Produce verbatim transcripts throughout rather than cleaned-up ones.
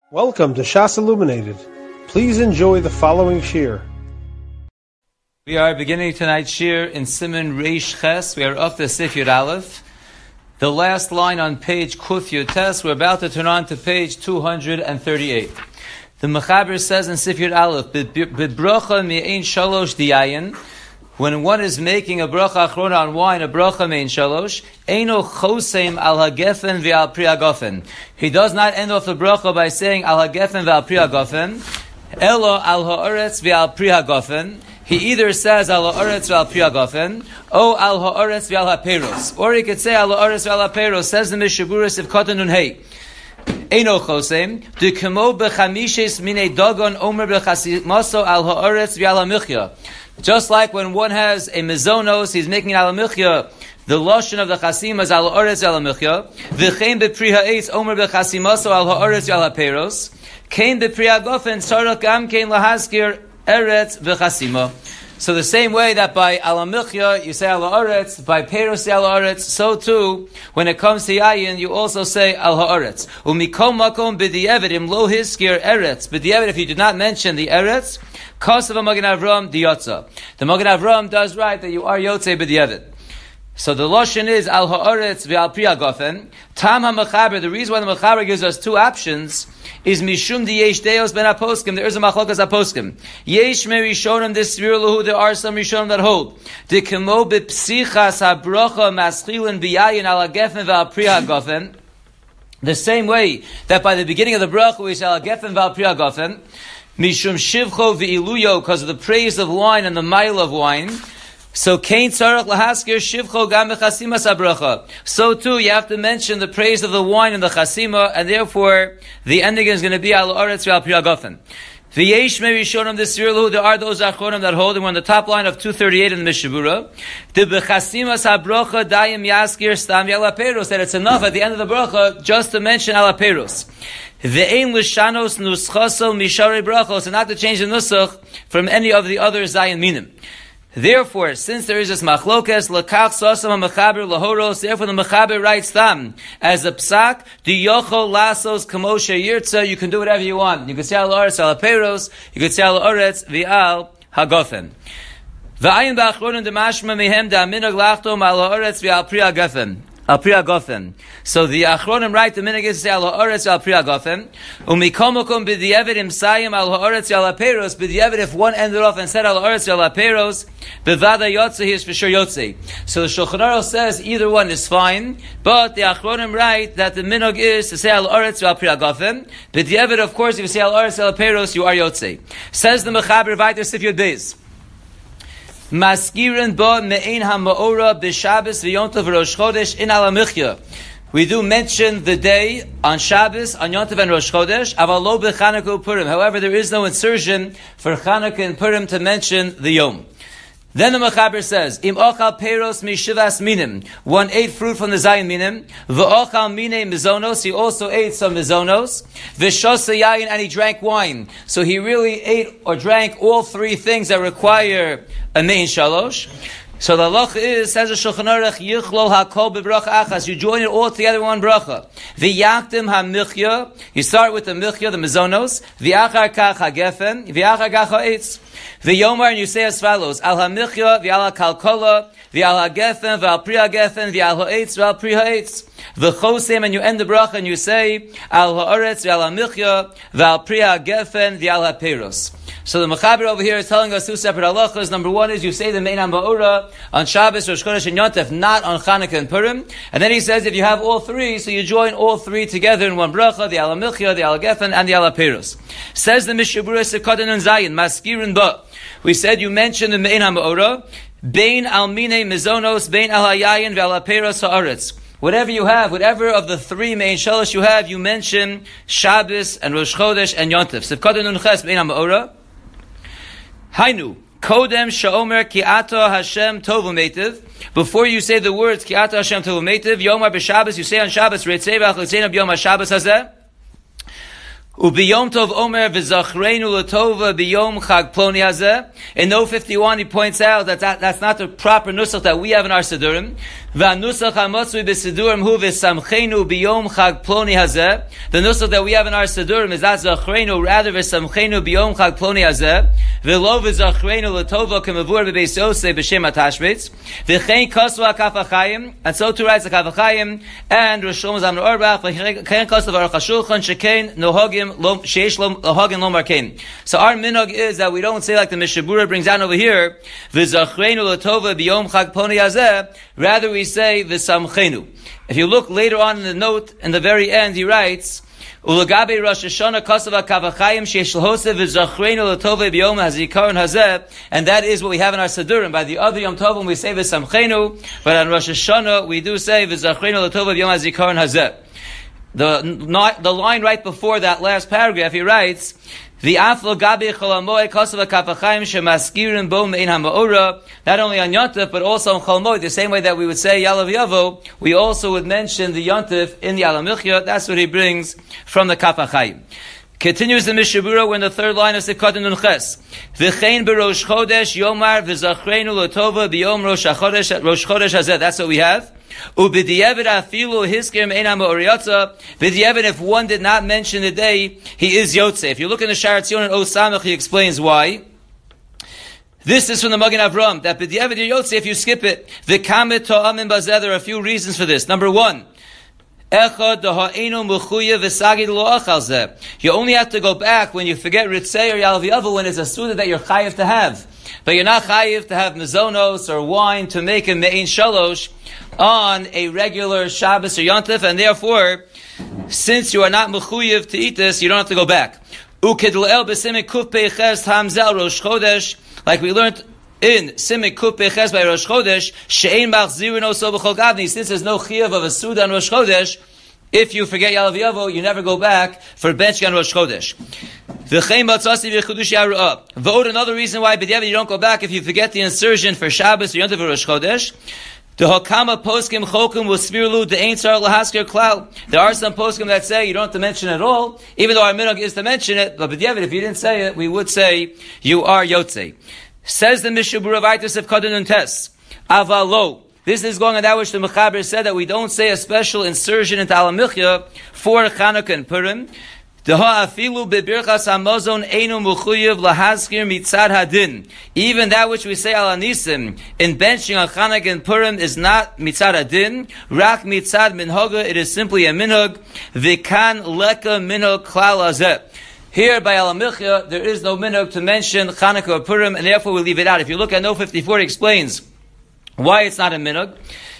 Welcome to Shas Illuminated. Please enjoy the following shir. We are beginning tonight's shir in Siman Reish Ches. We are up to Sif Yud Aleph. The last line on page Kuf Yud Tes. We're about to turn on to page two hundred thirty-eight. The Mechaber says in Sif Yud Aleph, B'bracha mi'ein shalosh diyayin. When one is making a bracha achrona on wine, a bracha mein shalosh, eino choseim al hagefen ve'al pri hagofen. He does not end off the bracha by saying al hagefen ve'al pri hagofen, elo al ha'oretz ve'al pri hagofen. He either says al ha'oretz ve'al pri hagofen, or al ha'oretz ve'al ha'peros. Or he could say al ha'oretz ve'al ha'peros. Says the Mishaburis if katan nun hey. Eino choseim, de kemo bechamishes mine dogon omer bechasimaso al ha'oretz ve'al ha'michya. Just like when one has a mezonos, he's making al ha'michya, the lashon of the chasim is al ha'oretz ve'al ha'michya. V'chein bepri ha'etz omer bechasimaso al ha'oretz ve'al ha'peros. Kein bepri hagofen tzarach gam kein lahaskir eretz v'chasima. So the same way that by al ha'michya you say al ha'oretz, by peros al ha'oretz, so too when it comes to yayin you also say al ha'oretz. Umikom makom b'di'evet im lo hiskir eretz. B'di'evet, if you did not mention the eretz, Kosav Magen Avram diyotza. The Magen Avram does right that you are yotzei b'di'evet. So the lashon is al ha'oretz ve'al pri hagofen. Tam ha'mechaber. The reason why the mechaber gives us two options is mishum di yesh deos ben aposkim. There is a machlokas aposkim. Yesh me rishonim desvir lahu. There are some rishonim that hold. De kemo bepsichas habrocha maschilin biyayin al hagefen ve'al pri hagofen. The same way that by the beginning of the bracha we say al hagefen ve'al pri hagofen. Mishum shivcho ve'iluyo, because of the praise of wine and the mile of wine. So kain tzarach lahaskir shivcho gam bechasimas habracha. So too, you have to mention the praise of the wine and the chasima, and therefore the ending is going to be al ha'oretz ve'al pri hagofen. V'yesh me rishonim desir lahu. There are those achronim that hold, and we're on the top line of two thirty-eight in the Mishabura. The bechasimas habracha dayim yaskir stam yal haperos. That it's enough at the end of the bracha just to mention al haperos. Ve'ein l'shanos nuschaso misharei brachos, and not to change the nusach from any of the other zayin minim. Therefore, since there is this machlokes, lakach sosam ha'mechaber lahoros, therefore the mechaber writes them as a psak, di yochol lasos kamoshe yirtza, you can do whatever you want. You can say al ha'oretz al ha'peros, you can say al ha'oretz v'al hagofen. V'ayin ba'achronim demashma mehem da'minag lachtom al ha'oretz v'al pri hagofen. Al pri hagofen. So the achronim write the minhag is to say al ha'oretz al pri hagofen. Umikomokum b'di'evet imsayim al ha'oretz al ha'peros. B'di'evet, if one ended off and said al ha'oretz al ha'peros, b'vada yotze, he is for sure yotze. So the Shulchan Aruch says either one is fine, but the achronim write that the minhag is to say al ha'oretz al pri hagofen. B'di'evet, of course, if you say al ha'oretz al ha'peros, you are yotze. Says the Mechaber Vayter Sif Yud Beis. Maskirin ba me'ein ha'ma'ora b'Shabbos v'yontav v'Rosh Chodesh in al ha'michya. We do mention the day on Shabbos, on Yontav and Rosh Chodesh, aval lo b'Chanukah u'Purim. However, there is no insertion for Chanukah and Purim to mention the Yom. Then the Mechaber says, Im ochal peros mishivas minim. One ate fruit from the Zayin minim. V'ochal mine mizonos. He also ate some mizonos. V'shosa yayin, and he drank wine. So he really ate or drank all three things that require a mein shalosh. So the halach is, says the Shulchan Aruch, yichlol hakol b'bracha achas. You join it all together in one bracha. V'yakdim ha'michya. You start with the michya, the mizonos. V'achar kach hagefen. V'achar kach ha'etz. V'yomar, and you say as follows: Al ha'michya, v'al ha'kalkola, v'al ha'gefen, v'al pri ha'gefen, v'al ha'etz, v'al pri ha'etz. V'chosem, and you end the bracha and you say Al ha'oretz, v'al ha'michya, v'al pri ha'gefen, v'al ha'peros. So the Mechaber over here is telling us two separate halachas. Number one is you say the Mein HaMa'ora on Shabbos, Rosh Chodesh, and Yontif, not on Chanukah and Purim. And then he says if you have all three, so you join all three together in one bracha, the Al HaMilchya, the Al HaGefen, and the Al HaPeros. Says the Mishabura Sekatan and Zayin, Maskirin Ba. We said you mentioned the Mein HaMa'ora, Bein Al Mine Mizonos, Bein Al HaYayin, Ve'al HaPeros Ha'aretz. Whatever you have, whatever of the three main shalosh you have, you mention Shabbos and Rosh Chodesh and Yontif. Sekatan Nun Ches, Bein HaMa'ora. Hainu, Kodem Sha'omer Ki Ata Hashem Tovu Meitiv. Before you say the words Ki Ata Hashem Tovu Meitiv, Yomar B'Shabbos, you say on Shabbos, Reitzei V'Achletzei B'Yom HaShabbos Hazeh. Ubiyom Tov Omer v'Zachreinu L'Tova biyom Chag Ploni Hazeh. In note fifty-one, he points out that, that that's not the proper nusach that we have in our Siddurim. V'anusach ha'motzui b'Siddurim hu v'Samcheinu biyom Chag Ploni Hazeh. The nusach that we have in our Siddurim is that Zachreinu rather v'Samcheinu biyom Chag Ploni Hazeh. V'lo v'Zachreinu L'Tova k'mavur b'Beis Yosef b'Shem HaTashmitz. V'chein kosu HaKaf HaChaim. And so too writes the Kaf HaChaim and Rosh Shlomo Zalman Auerbach. V'chein kosu v'Aruch HaShulchan shekein nohogim lo sheish lo hogin lo markein. So our minhag is that we don't say like the Mishabura brings down over here, v'Zachreinu L'Tova b'Yom Chag Ploni Hazeh. Rather we say v'Samcheinu. If you look later on in the note, in the very end, he writes, Ulagabe Rosh Hashanah Kasav HaKaf HaChaim sheish l'hoseh v'Zachreinu L'Tova b'Yom HaZikaron Hazeh. And that is what we have in our Siddurim. By the other Yom Tovim we say v'Samcheinu, but on Rosh Hashanah we do say v'Zachreinu L'Tova b'Yom HaZikaron Hazeh. The, not, the line right before that last paragraph, he writes, not only on Yontif, but also on Chol Moed, the same way that we would say Yalav Yavo, we also would mention the Yontif in the Alam Milchia. That's what he brings from the Kaf HaChaim. Continues the Mishabura when the third line of Sifkat Nun Ches. V'chein b'Rosh Chodesh Yomar v'Zachreinu L'Tova b'Yom Rosh Chodesh Rosh Chodesh Hazeh. That's what we have. Ub'di'evid afilu hisker me'ena ma'oriyatza. B'di'evid, if one did not mention the day, he is Yotze. If you look in the Sha'ar Tzion and O Samach, he explains why. This is from the Magen Avram, that b'di'evid you're Yotze if you skip it. V'kamet to'amin bazeh. There are a few reasons for this. Number one, you only have to go back when you forget Ritzei or Yalav Yavo when it's a Suda that you're chayiv to have. But you're not chayiv to have mizonos or wine to make a me'in shalosh on a regular Shabbos or Yontif, and therefore, since you are not mechuyev to eat this, you don't have to go back. Ukidl'el b'simik kuf peiches hamzel rosh chodesh, like we learned in Simik Kuf Peches by Rosh Chodesh, she'ein machzirin oso b'chol gavni. Since there's no chiyuv of a suda on Rosh Chodesh, if you forget Yalav Yavo, you never go back for bench on Rosh Chodesh. V'chein batzasi v'chudush yaru'ah. Vote another reason why b'diavad you don't go back if you forget the insertion for Shabbos or Yontif or Rosh Chodesh. The Hakama poskim chokum will spirlu the ain't sar lahasker klal. There are some poskim that say you don't have to mention it at all, even though our minhag is to mention it. But b'diavad, if you didn't say it, we would say you are yotzei. Says the Mishabura Vaitis of Kadun and Tes. Avalo. This is going on that which the Mechaber said that we don't say a special insertion into Alam Milchia for Chanukah and Purim. Even that which we say Al Anisim in benching on Chanukah and Purim is not mitzad hadin. Rak mitzad minhoga. It is simply a minhag. V'kan leka minhag klal hazeh. Here by Alam Milchia, there is no minhag to mention Chanukah or Purim, and therefore we leave it out. If you look at note fifty-four, it explains why it's not a minhag.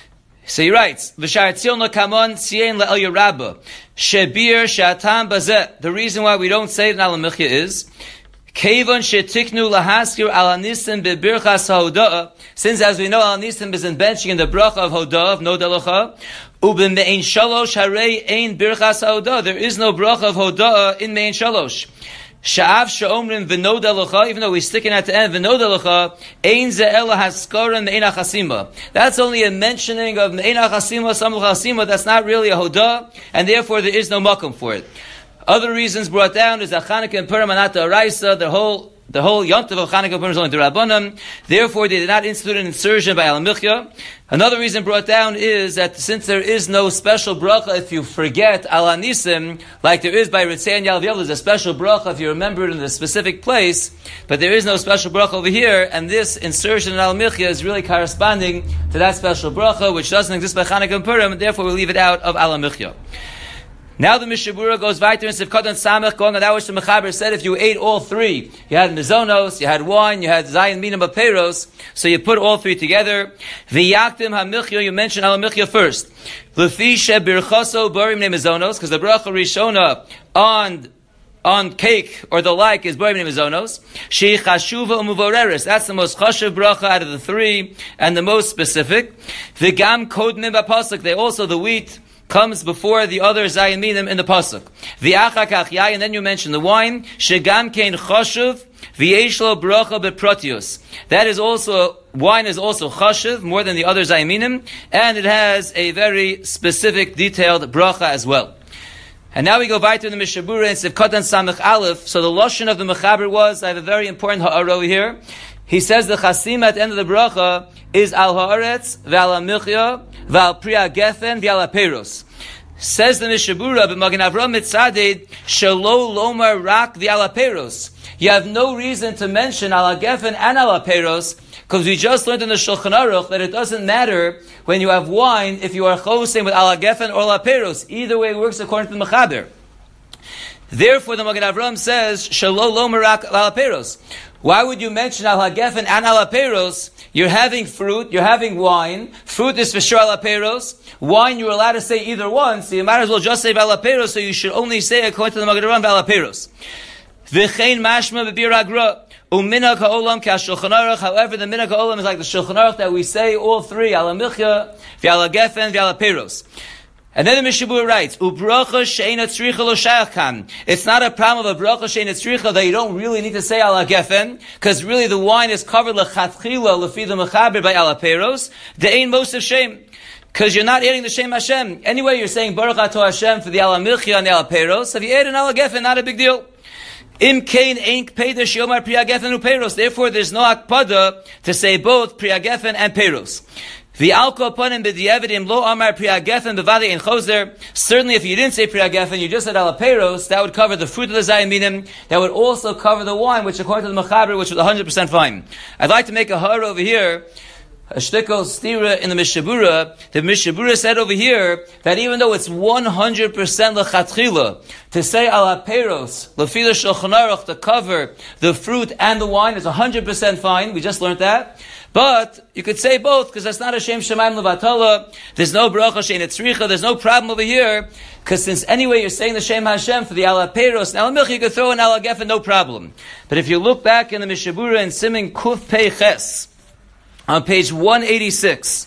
So he writes, V'shar tzil kamon tzien le'el yerabba, shebir shatam bazeh. The reason why we don't say it in Alam Milchia is, Kevon shetiknu lahaskir al anisim bebirchas ha'oda'ah. Since, as we know, al anisim is in benching in the bracha of hoda'ah, of no dalacha, Ubin me'ein shalosh harei ein birchas ha'oda'ah. There is no bracha of hoda'ah in me'ein shalosh. Sha'av she'omrim v'no dalacha, even though we're sticking at the end, v'no dalacha, ein ze'ela haskorim me'ein achasima. That's only a mentioning of me'ein achasima, samul chasima. That's not really a hoda'ah, and therefore there is no makom for it. Other reasons brought down is that Chanukah and Purim are not the Araisa. The whole the whole Yontif of Chanukah and Purim is only the Rabbanim. Therefore, they did not institute an insertion by Alam Milchia. Another reason brought down is that since there is no special bracha if you forget Al Anisim, like there is by Ritzei and Yalav Yavo, there's a special bracha if you remember it in a specific place, but there is no special bracha over here, and this insertion in Alam Milchia is really corresponding to that special bracha, which doesn't exist by Chanukah and Purim, and therefore we leave it out of Alam Milchia. Now the Mishabura goes weiter in Sifkat and Samech, going on that which the Mechaber said, if you ate all three, you had mizonos, you had wine, you had zayin minam bapeiros, so you put all three together. V'yaktim ha-milchya, you mention al-milchya first. L'fi shebirchaso barim ne mizonos, because the bracha rishona on on cake or the like is barim ne mizonos. She chashuva umuvoreres, that's the most chashuv bracha out of the three, and the most specific. V'gam kodmim b'pasuk, they also, the wheat comes before the other zayin minim in the pasuk. V'achakach yai, and then you mention the wine. Shegam kein chashuv v'yeshlo bracha beprotius. That is also, wine is also chashuv more than the other zayin minim, and it has a very specific, detailed bracha as well. And now we go back to the Mishabura and Sivkatan Samech Aleph. So the Lashon of the Mechaber was, I have a very important ha'ara over here. He says the Chasim at the end of the bracha is Al Haaretz, Ve'al HaMilchya, Ve'al Priya Gefen, Ve'al HaPeiros. Says the Mishabura, B'Magen Avraham Mitzadid, Shelo Lomar Rak Ve'al HaPeiros. You have no reason to mention Al HaGefen and Al HaPeiros, because we just learned in the Shulchan Aruch that it doesn't matter when you have wine if you are chosim with Al HaGefen or Al HaPeiros. Either way it works according to the Mechaber. Therefore, the Magen Avraham says, Shelo Lomar Rak Al HaPeiros. Why would you mention Al HaGefen and Al HaPeiros? You're having fruit, you're having wine. Fruit is for sure Al HaPeiros. Wine, you're allowed to say either one, so you might as well just say Al HaPeiros, so you should only say, according to the Magen Avraham, Al HaPeiros. V'chein mashma b'bir agra. Uminag ha'olam k'ha-Shulchan Aruch. However, the minag ha'olam is like the Shulchan Aruch that we say all three, Al HaMilchya, V'al HaGefen, V'al HaPeiros. And then the Mishabur writes, U'bracha she'eina tzricha lo shayach kan. It's not a problem of a bracha she'eina tzricha that you don't really need to say Al HaGefen, because really the wine is covered l'chatchila l'fi the mechaber by Al HaPeiros. De'ein mosef shem. Because you're not adding the Shem Hashem. Anyway, you're saying Baruch Ato Hashem for the Al HaMilchya and the Al HaPeiros. If you add an Al HaGefen, not a big deal. Im kain ain't peidah shiomar Priya Gefen u'Peiros. Therefore, there's no akpada to say both Priya Gefen and Peiros. The alko panim b'di'evidim lo amar Priya Gefen b'vadi in choser. Certainly, if you didn't say Priya Gefen, you just said Al HaPeiros, that would cover the fruit of the Zayin Minim. That would also cover the wine, which according to the Mechaber, which was one hundred percent fine. I'd like to make a har over here. A shtickle stira in the Mishabura. The Mishabura said over here that even though it's one hundred percent lechatchila to say Al HaPeiros, lefila Shulchan Aruch, to cover the fruit and the wine is one hundred percent fine. We just learned that. But you could say both, because that's not a Shem Shemaim Levatala. There's no bracha she'eina tzricha. There's no problem over here, because since anyway you're saying the Shem Hashem for the Al HaPeiros and Al HaMilchya, you could throw in Al HaGefen, no problem. But if you look back in the Mishabura and Simin Kuf Pei Ches, on page one eighty-six,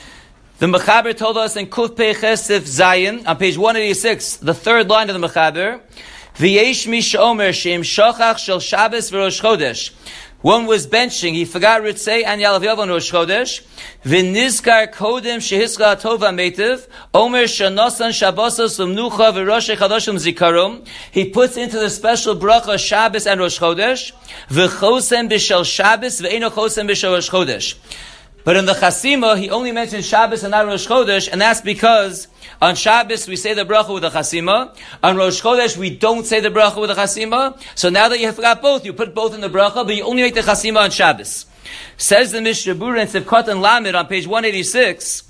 the Mechaber told us in Kuf Pei Chesif Zayin, on page one eighty-six, the third line of the Mechaber, V'yesh mi she'omer she'im shochach shel Shabbos v'Rosh Chodesh. One was benching, he forgot Ritzei and Yalav Yov on Rosh Chodesh. V'nizkar kodem shehiska tova meitiv. Omer shanosan shabbosos umnucha v'rosh chadoshim zikarum. He puts into the special bracha Shabbos and Rosh Chodesh. V'chosem b'shel Shabbos v'eino chosem b'shel Rosh Chodesh. But in the Chasima, he only mentions Shabbos and not Rosh Chodesh, and that's because on Shabbos we say the bracha with the Chasima. On Rosh Chodesh we don't say the bracha with the Chasima. So now that you have forgot both, you put both in the bracha, but you only make the Chasima on Shabbos. Says the Mishabura in Sivkot and Lamed on page one eighty-six,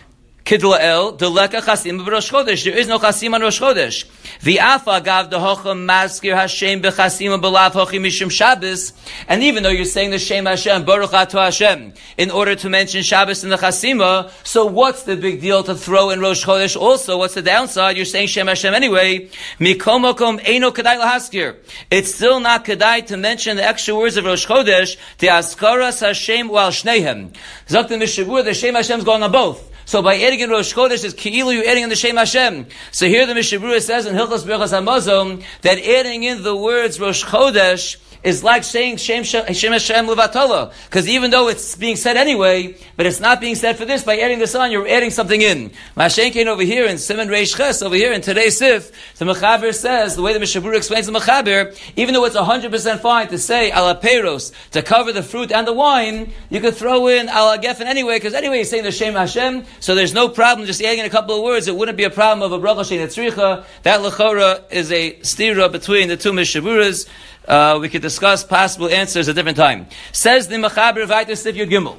Kidlael, Deleka Chasima b'Rosh Chodesh. There is no Chasima on Rosh Chodesh. V'afa gav dehochem maskir Hashem b'chasima b'lav hochi mishum Shabbos. And even though you're saying the Shem Hashem, Baruch Ato Hashem, in order to mention Shabbos in the Chasima, so what's the big deal to throw in Rosh Chodesh also? What's the downside? You're saying Shem Hashem anyway. Mikomokom eino kedai lahaskir. It's still not kedai to mention the extra words of Rosh Chodesh, the askaras Hashem u'al shneihem. Zok the Mishabur, the Shem Hashem's going on both. So by adding in Rosh Chodesh, is Ki'ilu, you're adding in the Shem Hashem. So here the Mishabura says in Hilchos Berachos HaMazon that adding in the words Rosh Chodesh is like saying Shem Hashem Levatala. Because even though it's being said anyway, but it's not being said for this, by adding this on, you're adding something in. Mashenkein over here in Siman Reish Ches, over here in today's Sif, the Mechaber says, the way the Mishabura explains the Mechaber, even though it's one hundred percent fine to say Al HaPeiros, to cover the fruit and the wine, you could throw in Al HaGefen anyway, because anyway you're saying the Shem Hashem, so there's no problem just adding in a couple of words. It wouldn't be a problem of a bracha she'eina tzricha. That lechora is a stira between the two Mishaburas. Uh, we could discuss possible answers at a different time. Says the Mechaber Vayter Sif Yud Gimel.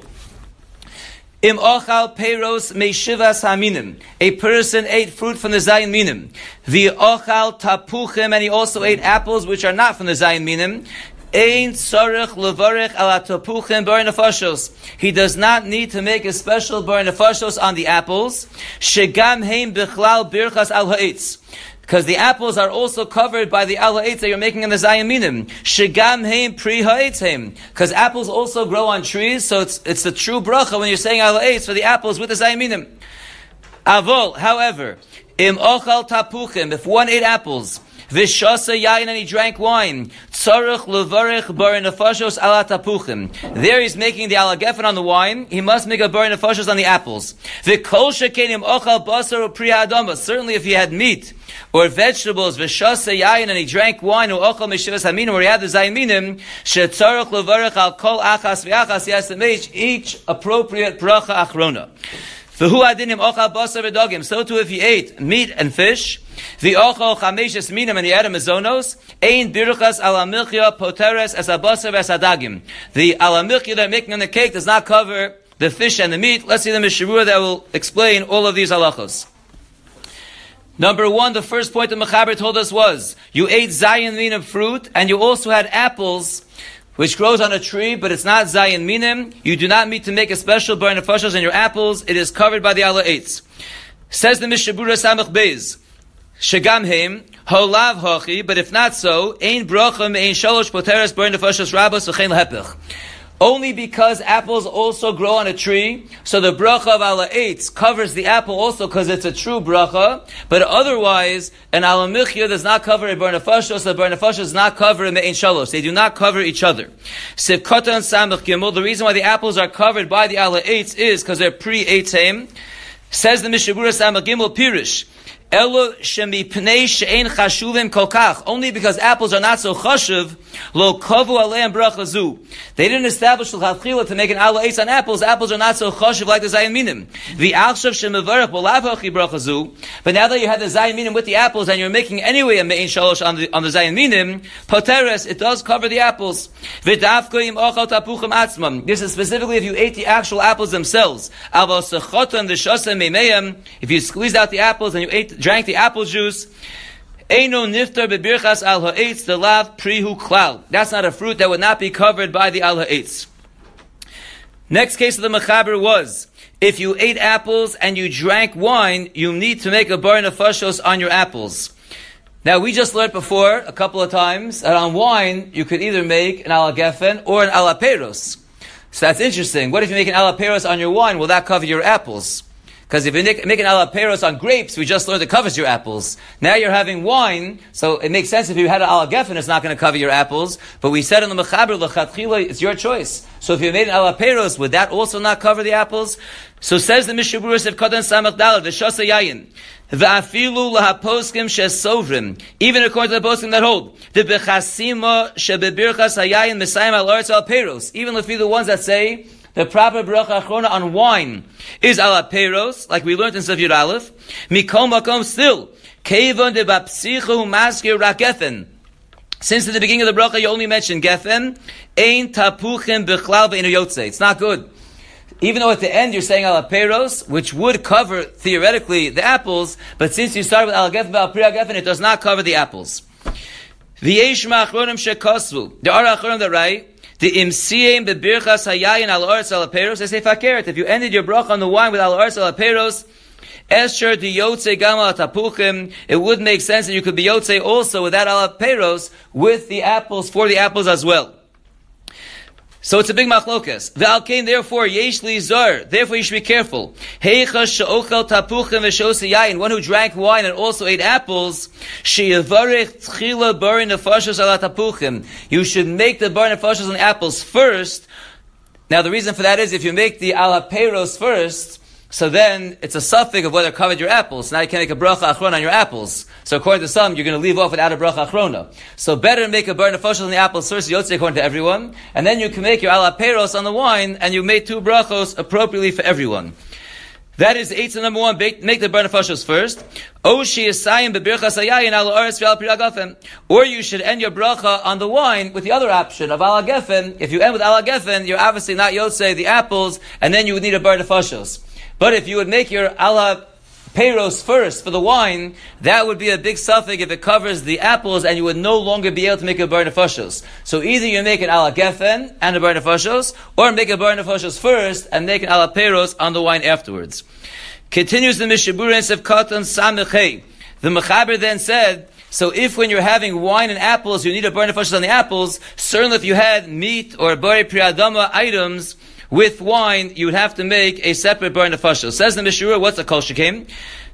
Im ochal peiros meishivas haminim. A person ate fruit from the Zayin Minim. The ochal tapuchim, and he also ate apples which are not from the Zayin Minim. Ein tzarech levarech ala tapuchim bar nefashos. He does not need to make a special bar nefashos on the apples. Shegam heim bichlal birchas al ha'etz. Because the apples are also covered by the al ha'etz that you're making in the Zayin Minim. Shegam heim pri ha'etz heim. Because apples also grow on trees, so it's it's the true bracha when you're saying al ha'etz for the apples with the Zayin Minim. Avol, however, im ochal tapuchim, if one ate apples, V'shasa yayin, and he drank wine. Tzarech levarich bar nefashos ala tapuchim. There he's making the ala gefen on the wine. He must make a bar nefashos on the apples. V'kol shekenim ochal basar u'pri ha'adama. Certainly if he had meat or vegetables, v'shasa yayin, and he drank wine, or ochal meshivas haminim, where he had the zayminim, shetzarech levarich al kol achas v'achas, he has to make each appropriate bracha achrona. V'hu adinim ochal basar v'dogim. So too if he ate meat and fish, the ochal chameshes minim, and he had a mezonos, ein birchas ala milchia poteres as abasar as adagim. The ala milchia they're making on the cake does not cover the fish and the meat. Let's see the Mishavura that will explain all of these halachos. Number one, the first point the Mechaber told us was, you ate zayin minim fruit, and you also had apples, which grows on a tree, but it's not zayin minim. You do not need to make a special bar nefashos in your apples. It is covered by the ala eitz. Says the Mishabura Samach Beis, Shegam heim, holav hochi, but if not so, ein bracham, ein shalosh poteres bar nefashos rabos v'chein lehepech. Only because apples also grow on a tree, so the bracha of ala eitz covers the apple also because it's a true bracha, but otherwise, an ala milchia does not cover a bar nefashos, the bar nefashos does not cover a me'ein shalosh. They do not cover each other. Sivkota and samach gimel, the reason why the apples are covered by the ala eitz is because they're pre-eitzim. Says the Mishabura Samach Gimel Pirish, Elo shemi pnei she'ein chashuvim kolkach. Only because apples are not so chashuv, lo kavu aleim bracha zu. They didn't establish l'chatchila to make an ala eitz on apples. Apples are not so chashuv like the zayin minim. The alshav shemivarach b'lav hachi bracha zu. But now that you have the zayin minim with the apples and you're making anyway a me'in shalosh on the on the zayin minim, poteres, it does cover the apples. V'dafko im ochal tapuchim atzmam. This is specifically if you ate the actual apples themselves. Aval sechotan the shasem meimeyam. If you squeezed out the apples and you ate drank the apple juice, Eino niftar bebirchas al ha'etz delav prihu klal. That's not a fruit that would not be covered by the al ha'etz. Next case of the Mechaber was, if you ate apples and you drank wine, you need to make a bar nefashos on your apples. Now we just learned before, a couple of times, that on wine, you could either make an ala gefen or an ala peros. So that's interesting. What if you make an ala peros on your wine? Will that cover your apples? Because if you make, make an ala peros on grapes, we just learned it covers your apples. Now you're having wine, so it makes sense if you had an ala gefen, it's not going to cover your apples. But we said in the Mechaber, l'chatchila, it's your choice. So if you made an ala peros, would that also not cover the apples? So says the Mishabura of Kodan Samach Dalad, the Shasa Yayin, v'afilu lahaposkim shesovrim, even according to the poskim that hold, the bechasima shebebirchas hayayin mesayim al aretz al peros, even if the ones that say, the proper bracha achrona on wine is ala peros, like we learned in Sefirot Aleph. Mikom makom still, kevon de bapsichu maskir rakefen. Since at the beginning of the bracha you only mentioned gefen, ein tapuchim bichlal ve'inu yotze. It's not good. Even though at the end you're saying ala peros, which would cover theoretically the apples, but since you start with ala gefen ve'al pri gefen, it does not cover the apples. V'yesh ma'achronim shekosvu. There are achronim that write, the imsiyim bebirchas hayayin al aretz al peros. They say fakeret. If you ended your bracha on the wine with al aretz al peros, esher di yotze gam al tapuchim. It would make sense that you could be yotze also with that al peros with the apples for the apples as well. So it's a big machlokas. The alkain, therefore, yesh li zar. Therefore, you should be careful. Heicha she'ochel tapuchim v'shose yayin. One who drank wine and also ate apples, she'yavarech tchila bar nefashos ala tapuchim. You should make the bar nefashos on the apples first. Now, the reason for that is if you make the ala peros first, so then it's a suffix of whether covered your apples. Now you can make a bracha achrona on your apples. So according to some, you're going to leave off without a bracha achrona. So better make a bar nefashos on the apples first, yotze according to everyone, and then you can make your ala peros on the wine, and you made two brachos appropriately for everyone. That is eight to number one. Make the bar nefashos first. Or you should end your bracha on the wine with the other option of ala gefen. If you end with ala gefen, you're obviously not yotze the apples, and then you would need a bar nefashos. But if you would make your ala peros first for the wine, that would be a big suffix if it covers the apples, and you would no longer be able to make a bar nefashos. So either you make an ala gefen and a bar nefashos, or make a bar nefashos first and make an ala peros on the wine afterwards. Continues the Mishabura in Sefkatan Samechei. The Mechaber then said, so if when you're having wine and apples, you need a bar nefashos on the apples, certainly if you had meat or bari priadama items with wine, you would have to make a separate bar nefashos. Says the Mishabura, what's a kol shekem?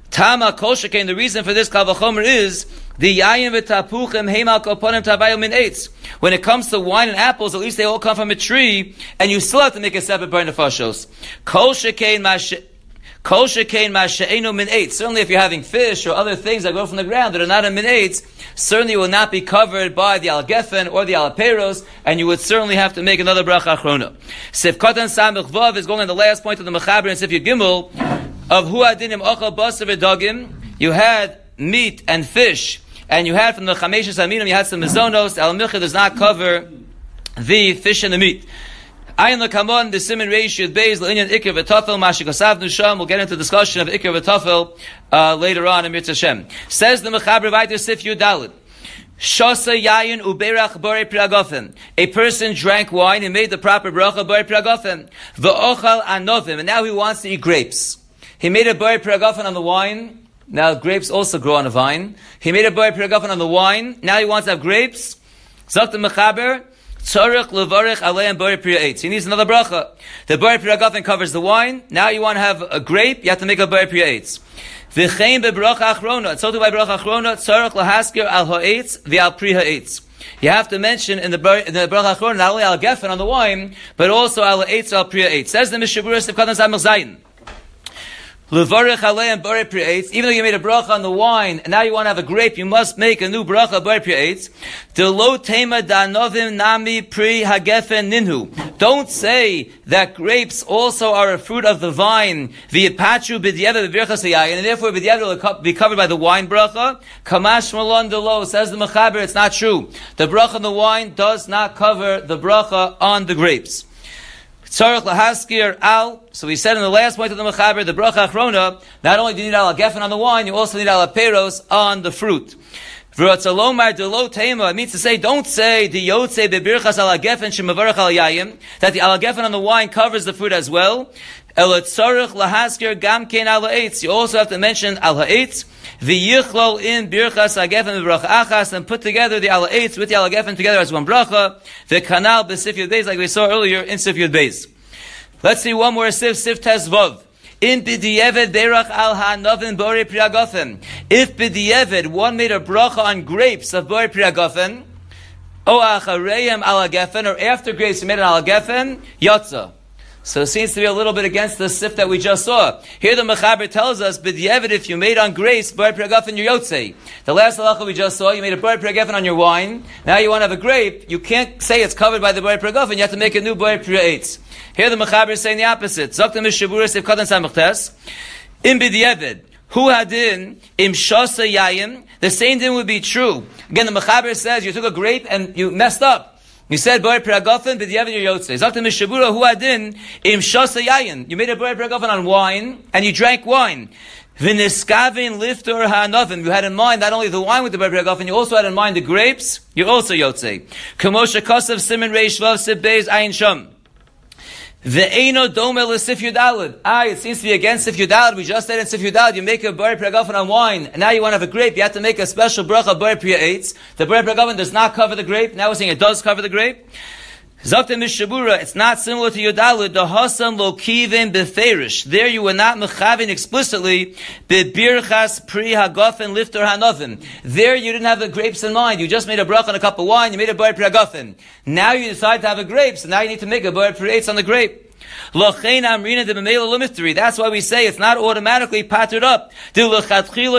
Tama kol shekain, the reason for this kal v'chomer is the yayin v'tapuchim heimal koponim tavayu min eitz. When it comes to wine and apples, at least they all come from a tree, and you still have to make a separate bar nefashos. Kol shekain mash Kol shekain ma'ashe'enu min eitz. Certainly if you're having fish or other things that grow from the ground that are not in min eitz, certainly you will not be covered by the al gefen or the al peros, and you would certainly have to make another bracha achrona. Sif katan samich vav is going on the last point of the mechaber in Sif Yud Gimel of hu adinim ochal basar v'dagim. You had meat and fish, and you had from the chameshes aminim, you had some mezonos. Al milcha does not cover the fish and the meat. Ayin l'kamon, the siman reish yud beis l'inyan ikar v'tafel mashikosavnu sham. We'll get into discussion of ikar v'tafel uh, later on in Mirz Hashem. Says the mechaber vayter Sif Yud Daled. Shasa yayin uberach borei priagofen. A person drank wine and made the proper bracha borei priagofen. V'ochal anovim, and now he wants to eat grapes. He made a borei priagofen on the wine. Now grapes also grow on a vine. He made a borei priagofen on the wine. Now he wants to have grapes. Zok the mechaber. Tzorich levarich aleim borei priya eitz. He needs another bracha. The borei priya gafen covers the wine. Now you want to have a grape, you have to make a borei priya eitz. V'chein bebracha achrona. So too by bracha achrona, tzorich lahaskir al ha'etz v'al priya eitz. You have to mention in the in the bracha achrona not only al gefen on the wine, but also al ha'etz al priya eitz. Says the Mishabura Sivkatan Samach Zayin. Levarich aleim borei priya eitz. Even though you made a bracha on the wine, and now you want to have a grape, you must make a new bracha borei priya eitz. De lo tema danovim nami pri hagefen ninhu. Don't say that grapes also are a fruit of the vine. V'yipachu b'diavad b'birchas hayayin, and therefore b'diavad will be covered by the wine bracha. Kamash malon delo, says the mechaber, it's not true. The bracha on the wine does not cover the bracha on the grapes. Tzarech lahaskir al. So we said in the last point of the mechaber, the bracha achrona, not only do you need al gefen on the wine, you also need al peros on the fruit. V'ratzalomar delo tema, it means to say, don't say the yotze bebirchas al gefen shemavarach al yayim, that the al gefen on the wine covers the fruit as well. El tzarech lahaskir gamkein al ha'etz. You also have to mention al ha'etz. V'yichlol in birchas hagefen v'bracha achas, and put together the al ha'etz with the al gefen together as one bracha. The kanal b'sif yud beis, like we saw earlier in Sif Yud Beis. Let's see one more sif, sif tes vav. In b'di'eved berach al ha'novin borei priagofen. If b'di'eved one made a bracha on grapes of borei priagofen, o achareim al gefen, or after grapes he made an al gefen, yotza. So it seems to be a little bit against the sif that we just saw. Here the mechaber tells us, b'di'eved, if you made on grapes borei priagofen, you're yotzei. The last halacha we just saw, you made a borei priagofen on your wine. Now you want to have a grape. You can't say it's covered by the borei priagofen. You have to make a new borei priya eitz. Here the mechaber is saying the opposite. Zok the mishabura sif katan samach tes. In b'di'eved, hu hadin im shasa yayim. The same thing would be true. Again, the mechaber says you took a grape and you messed up. You said borei priagofen, b'di'eved your yotzei. Zok the mishabura hu hadin im shasa yayin. You made a borei priagofen on wine and you drank wine. V'niskavin liftor ha'anovim. You had in mind not only the wine with the borei priagofen, you also had in mind the grapes. You're also yotzei. K'moshe kosav simin reish vav sib beis ayin sham. Ve'eno domel Sif Yud Daled. Ah, it seems to be against Sif Yud Daled. We just said in Sif Yud Daled, you make a borei priagofen on wine, and now you want to have a grape, you have to make a special bracha borei priya eitz. The borei priagofen does not cover the grape. Now we're saying it does cover the grape. Zakta mishabura, it's not similar to Yud Daled. The hasam lo kivim beferish. There you were not mechavin explicitly bebirchas pri hagofen liftor hanovim. There you didn't have the grapes in mind. You just made a bracha on a cup of wine. You made a borei priagofen. Now you decide to have a grape, so now you need to make a borei priya eitz on the grape. That's why we say it's not automatically pattered up. Wine is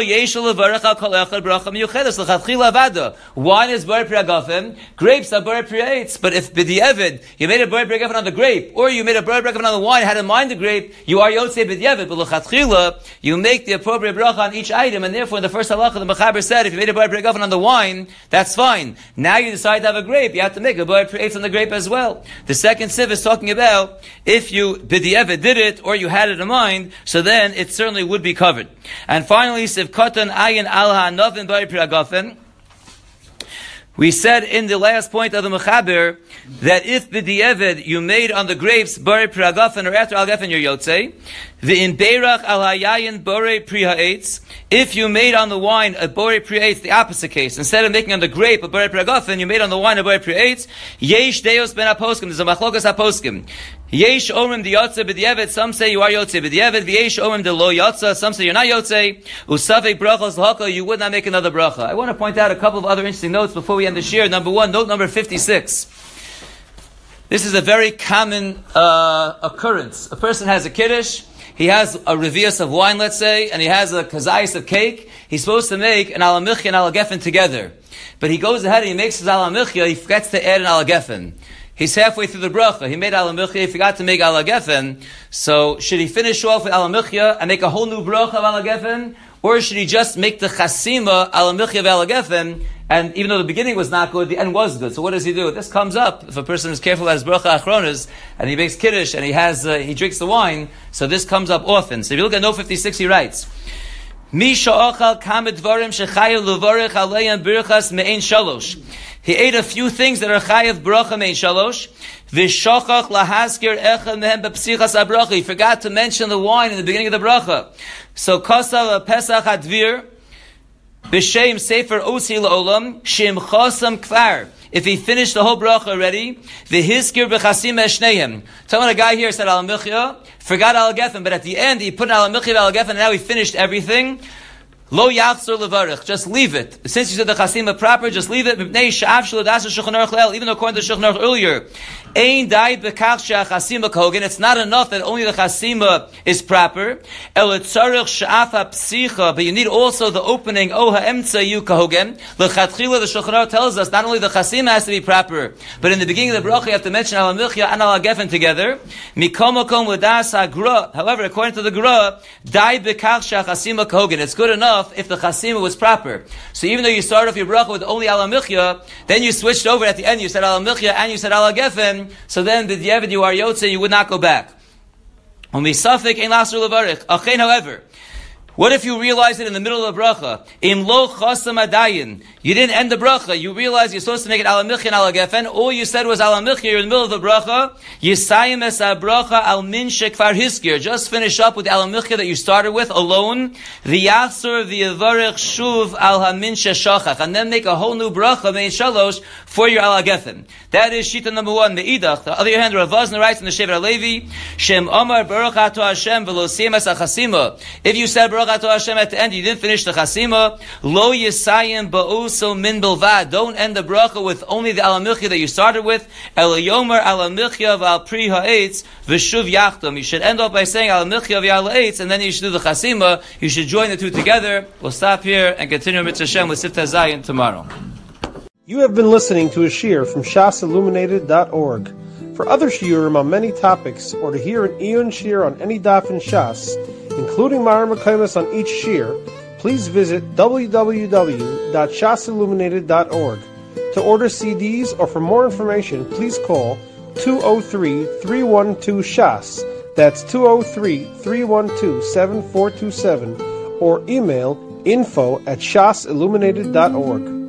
borei priagofen, grapes are borei priya eitz. But if b'di'eved you made a borei priagofen on the grape, or you made a borei priagofen on the wine, had in mind the grape, you are yotzei b'di'eved. But l'chatchila, you make the appropriate bracha on each item, and therefore in the first halacha the mechaber said if you made a borei priagofen on the wine, that's fine. Now you decide to have a grape, you have to make a borei priya eitz on the grape as well. The second siv is talking about if you b'di'eved did it, or you had it in mind, so then it certainly would be covered. And finally, siv katan ayin al ha'anovin borei priagofen. We said in the last point of the mechaber that if b'di'eved you made on the grapes borei priagofen, or after al gefen you're yotzei. V'in beirach al hayayin borei priya eitz. If you made on the wine a borei priya eitz, the opposite case. Instead of making on the grape a borei priagofen, you made on the wine a borei priya eitz. Yesh deos ben haposkim. There's a machlokas haposkim. Yesh omrim the yotze b'di'evet. Some say you are yotze b'di'evet. V'yesh omrim the lo yotze. Some say you're not yotze. Usavek brachos l'haka. You would not make another bracha. I want to point out a couple of other interesting notes before we end the shir. Number one, note number fifty-six. This is a very common uh, occurrence. A person has a kiddush. He has a revius of wine, let's say, and he has a kazayis of cake. He's supposed to make an alamichya and alagefen together. But he goes ahead and he makes his alamichya. He forgets to add an alagefen. He's halfway through the bracha. He made alamichya. He forgot to make alagefen. So should he finish off with alamichya and make a whole new bracha of alagefen? Or should he just make the chasima alamichya of alagefen? And even though the beginning was not good, the end was good. So what does he do? This comes up if a person is careful about his bracha achronas and he makes kiddush and he has uh, he drinks the wine. So this comes up often. So if you look at note fifty-six, he writes, Mi sha'achal kamed dvarim shechayev levarich aleihem birchas me'ein shalosh. He ate a few things that are chayev bracha me'ein shalosh. V'shachach lahaskir echad mehem bepsichas abracha. He forgot to mention the wine in the beginning of the bracha. So kasav pesach advir b'shem sefer osi la'olam shem chasam kvar. If he finished the whole bracha already, v'hiskir b'chasim eshneihem. Tell me a guy here said alamichya, forgot alagefen, but at the end he put an alamichya alagefen, and now he finished everything. Lo yachzor levarich. Just leave it. Since you said the chasima proper, just leave it. Even though according to the Shulchan Aruch earlier, ein dayit bekach she'achasima kogen. It's not enough that only the chasima is proper. El tzarich she'af ha'psicha. But you need also the opening. Oh ha'emtza yu kogen. L'chatchila, the Shulchan Aruch tells us not only the chasima has to be proper, but in the beginning of the bracha you have to mention alamichya and alagefen together. Mikomakom l'das hagra. However, according to the Gra, dayit bekach she'achasima kogen. It's good enough if the chasima was proper. So even though you started off your bracha with only alamichya, then you switched over at the end, you said alamichya and you said alagefen, so then the diavad you are yotze, you would not go back. However, what if you realize it in the middle of the bracha? Im lo chasam adayin. You didn't end the bracha. You realize you're supposed to make it alamichya and alagefen. All you said was alamichya. You're in the middle of the bracha. Yisayim es bracha al min shekvar hiskir. Just finish up with the alamichya that you started with alone. V'yachzor v'yavarech shuv al hamin sheshachach. And then make a whole new bracha mein shalosh for your alagefen. That is shita number one. Me'idach. The other hand, Rav Vazna writes in the Shevet HaLevi, Shem Omar baruch ato Hashem v'lo siyem es hachasima. If you said baruch ato Hashem at the end, you didn't finish the chasima. Lo yisayim ba'uso min bilvad. Don't end the bracha with only the alamichya that you started with. El yomer alamichya v'al pri ha'etz v'shuv yachtom. You should end off by saying alamichya v'al ha'etz, and then you should do the chasima. You should join the two together. We'll stop here and continue Mitzvah Hashem with Siftah Zayin tomorrow. You have been listening to a shir from shas illuminated dot org. For other shiurim on many topics, or to hear an Iyun shir on any daf in Shas, including Ma'ar Mekaymas on each shir, please visit w w w dot shas illuminated dot org. To order C Ds or for more information, please call two oh three, three one two, S H A S. That's two oh three, three one two, seven four two seven, or email info at shas illuminated dot org.